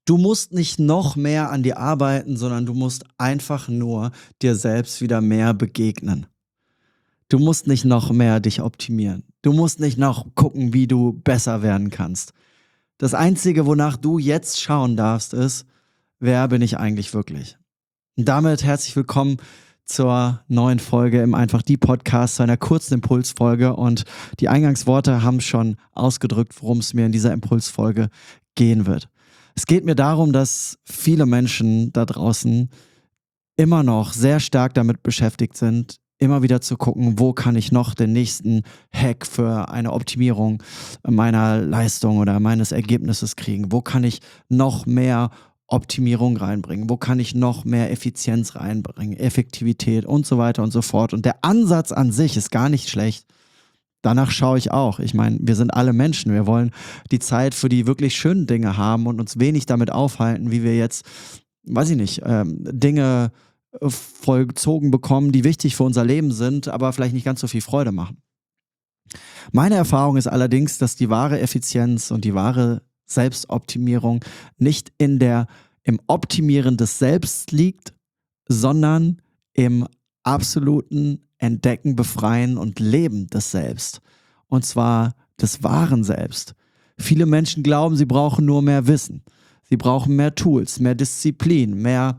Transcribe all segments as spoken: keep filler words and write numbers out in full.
Du musst nicht noch mehr an dir arbeiten, sondern du musst einfach nur dir selbst wieder mehr begegnen. Du musst nicht noch mehr dich optimieren. Du musst nicht noch gucken, wie du besser werden kannst. Das Einzige, wonach du jetzt schauen darfst, ist, wer bin ich eigentlich wirklich? Und damit herzlich willkommen zur neuen Folge im Einfach die Podcast, zu einer kurzen Impulsfolge. Und die Eingangsworte haben schon ausgedrückt, worum es mir in dieser Impulsfolge gehen wird. Es geht mir darum, dass viele Menschen da draußen immer noch sehr stark damit beschäftigt sind, immer wieder zu gucken, wo kann ich noch den nächsten Hack für eine Optimierung meiner Leistung oder meines Ergebnisses kriegen? Wo kann ich noch mehr Optimierung reinbringen? Wo kann ich noch mehr Effizienz reinbringen? Effektivität und so weiter und so fort. Und der Ansatz an sich ist gar nicht schlecht. Danach schaue ich auch. Ich meine, wir sind alle Menschen. Wir wollen die Zeit für die wirklich schönen Dinge haben und uns wenig damit aufhalten, wie wir jetzt, weiß ich nicht, ähm, Dinge vollzogen bekommen, die wichtig für unser Leben sind, aber vielleicht nicht ganz so viel Freude machen. Meine Erfahrung ist allerdings, dass die wahre Effizienz und die wahre Selbstoptimierung nicht in der, im Optimieren des Selbst liegt, sondern im absoluten Entdecken, Befreien und Leben des Selbst. Und zwar des wahren Selbst. Viele Menschen glauben, sie brauchen nur mehr Wissen. Sie brauchen mehr Tools, mehr Disziplin, mehr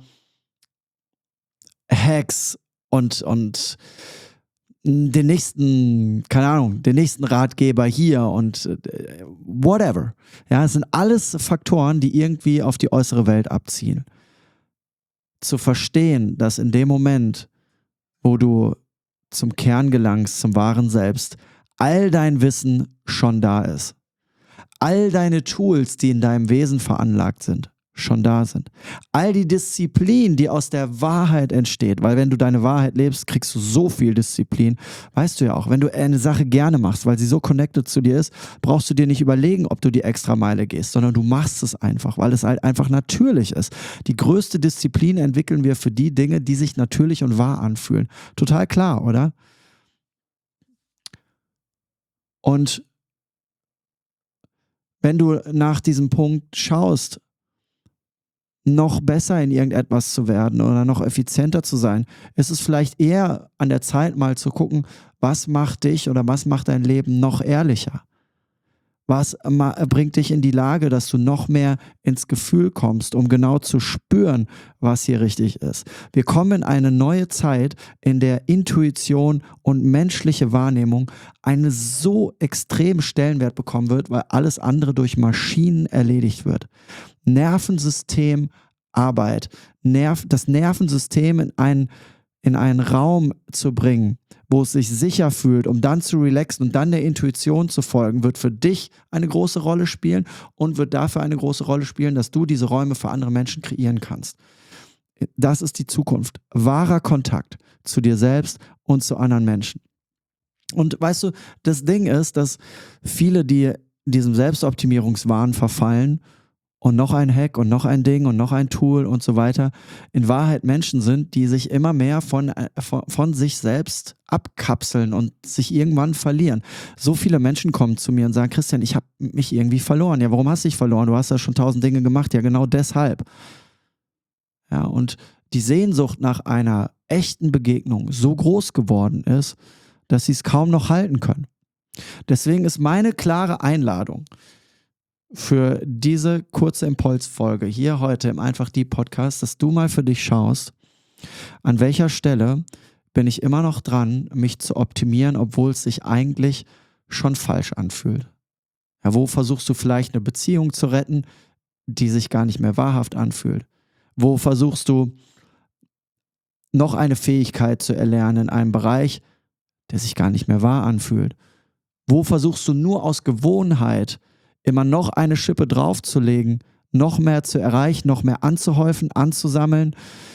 Hacks und, und den nächsten, keine Ahnung, den nächsten Ratgeber hier und äh, whatever. Ja, es sind alles Faktoren, die irgendwie auf die äußere Welt abzielen. Zu verstehen, dass in dem Moment, wo du zum Kern gelangst, zum wahren Selbst, all dein Wissen schon da ist. All deine Tools, die in deinem Wesen veranlagt sind, schon da sind. All die Disziplin, die aus der Wahrheit entsteht, weil wenn du deine Wahrheit lebst, kriegst du so viel Disziplin. Weißt du ja auch, wenn du eine Sache gerne machst, weil sie so connected zu dir ist, brauchst du dir nicht überlegen, ob du die extra Meile gehst, sondern du machst es einfach, weil es halt einfach natürlich ist. Die größte Disziplin entwickeln wir für die Dinge, die sich natürlich und wahr anfühlen. Total klar, oder? Und wenn du nach diesem Punkt schaust, noch besser in irgendetwas zu werden oder noch effizienter zu sein, ist es vielleicht eher an der Zeit, mal zu gucken, was macht dich oder was macht dein Leben noch ehrlicher? Was bringt dich in die Lage, dass du noch mehr ins Gefühl kommst, um genau zu spüren, was hier richtig ist? Wir kommen in eine neue Zeit, in der Intuition und menschliche Wahrnehmung einen so extremen Stellenwert bekommen wird, weil alles andere durch Maschinen erledigt wird. Nervensystem, Arbeit, Nerv, das Nervensystem in einen, in einen Raum zu bringen, wo es sich sicher fühlt, um dann zu relaxen und dann der Intuition zu folgen, wird für dich eine große Rolle spielen und wird dafür eine große Rolle spielen, dass du diese Räume für andere Menschen kreieren kannst. Das ist die Zukunft. Wahrer Kontakt zu dir selbst und zu anderen Menschen. Und weißt du, das Ding ist, dass viele, die diesem Selbstoptimierungswahn verfallen, und noch ein Hack und noch ein Ding und noch ein Tool und so weiter, in Wahrheit Menschen sind, die sich immer mehr von, von, von sich selbst abkapseln und sich irgendwann verlieren. So viele Menschen kommen zu mir und sagen, Christian, ich habe mich irgendwie verloren. Ja, warum hast du dich verloren? Du hast ja schon tausend Dinge gemacht. Ja, genau deshalb. Ja, und die Sehnsucht nach einer echten Begegnung so groß geworden ist, dass sie es kaum noch halten können. Deswegen ist meine klare Einladung für diese kurze Impulsfolge hier heute im Einfach die Podcast, dass du mal für dich schaust, an welcher Stelle bin ich immer noch dran, mich zu optimieren, obwohl es sich eigentlich schon falsch anfühlt. Ja, wo versuchst du vielleicht eine Beziehung zu retten, die sich gar nicht mehr wahrhaft anfühlt? Wo versuchst du noch eine Fähigkeit zu erlernen in einem Bereich, der sich gar nicht mehr wahr anfühlt? Wo versuchst du nur aus Gewohnheit immer noch eine Schippe draufzulegen, noch mehr zu erreichen, noch mehr anzuhäufen, anzusammeln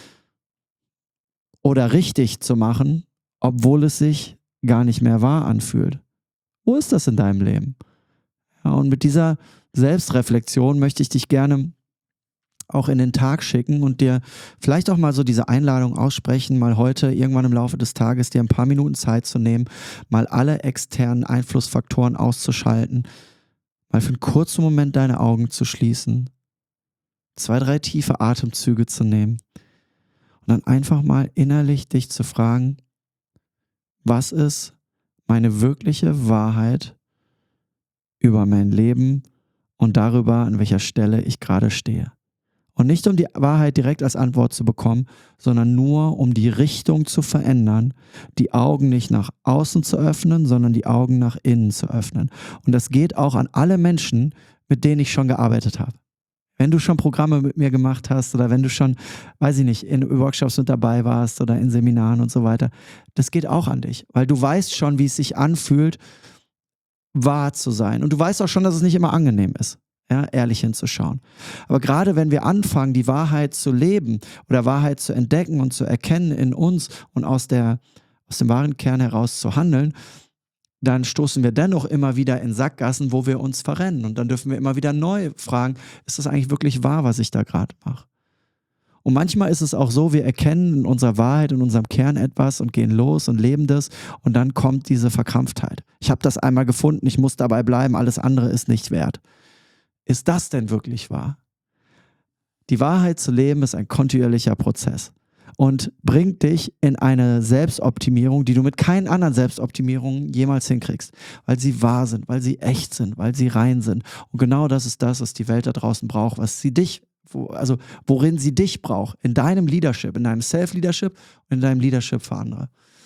oder richtig zu machen, obwohl es sich gar nicht mehr wahr anfühlt? Wo ist das in deinem Leben? Ja, und mit dieser Selbstreflexion möchte ich dich gerne auch in den Tag schicken und dir vielleicht auch mal so diese Einladung aussprechen, mal heute irgendwann im Laufe des Tages dir ein paar Minuten Zeit zu nehmen, mal alle externen Einflussfaktoren auszuschalten, mal für einen kurzen Moment deine Augen zu schließen zwei, drei tiefe Atemzüge zu nehmen und dann einfach mal innerlich dich zu fragen, was ist meine wirkliche Wahrheit über mein Leben und darüber, an welcher Stelle ich gerade stehe. Und nicht um die Wahrheit direkt als Antwort zu bekommen, sondern nur um die Richtung zu verändern, die Augen nicht nach außen zu öffnen, sondern die Augen nach innen zu öffnen. Und das geht auch an alle Menschen, mit denen ich schon gearbeitet habe. Wenn du schon Programme mit mir gemacht hast oder wenn du schon, weiß ich nicht, in Workshops mit dabei warst oder in Seminaren und so weiter, das geht auch an dich, weil du weißt schon, wie es sich anfühlt, wahr zu sein. Und du weißt auch schon, dass es nicht immer angenehm ist, ja, ehrlich hinzuschauen. Aber gerade wenn wir anfangen, die Wahrheit zu leben oder Wahrheit zu entdecken und zu erkennen in uns und aus, der, aus dem wahren Kern heraus zu handeln, dann stoßen wir dennoch immer wieder in Sackgassen, wo wir uns verrennen. Und dann dürfen wir immer wieder neu fragen, ist das eigentlich wirklich wahr, was ich da gerade mache? Und manchmal ist es auch so, wir erkennen in unserer Wahrheit, in unserem Kern etwas und gehen los und leben das und dann kommt diese Verkrampftheit. Ich habe das einmal gefunden, ich muss dabei bleiben, alles andere ist nicht wert. Ist das denn wirklich wahr? Die Wahrheit zu leben ist ein kontinuierlicher Prozess und bringt dich in eine Selbstoptimierung, die du mit keinen anderen Selbstoptimierungen jemals hinkriegst, weil sie wahr sind, weil sie echt sind, weil sie rein sind. Und genau das ist das, was die Welt da draußen braucht, was sie dich, wo, also worin sie dich braucht, in deinem Leadership, in deinem Self-Leadership und in deinem Leadership für andere.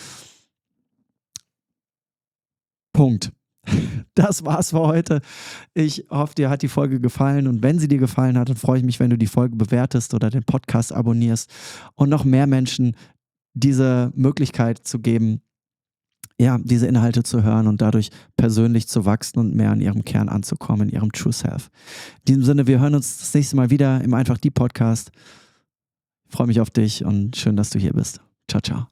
Punkt. Das war's für heute. Ich hoffe, dir hat die Folge gefallen und wenn sie dir gefallen hat, dann freue ich mich, wenn du die Folge bewertest oder den Podcast abonnierst und noch mehr Menschen diese Möglichkeit zu geben, ja, diese Inhalte zu hören und dadurch persönlich zu wachsen und mehr an ihrem Kern anzukommen, in ihrem True Self. In diesem Sinne, wir hören uns das nächste Mal wieder im Einfach die Podcast. Ich freue mich auf dich und schön, dass du hier bist. Ciao, ciao.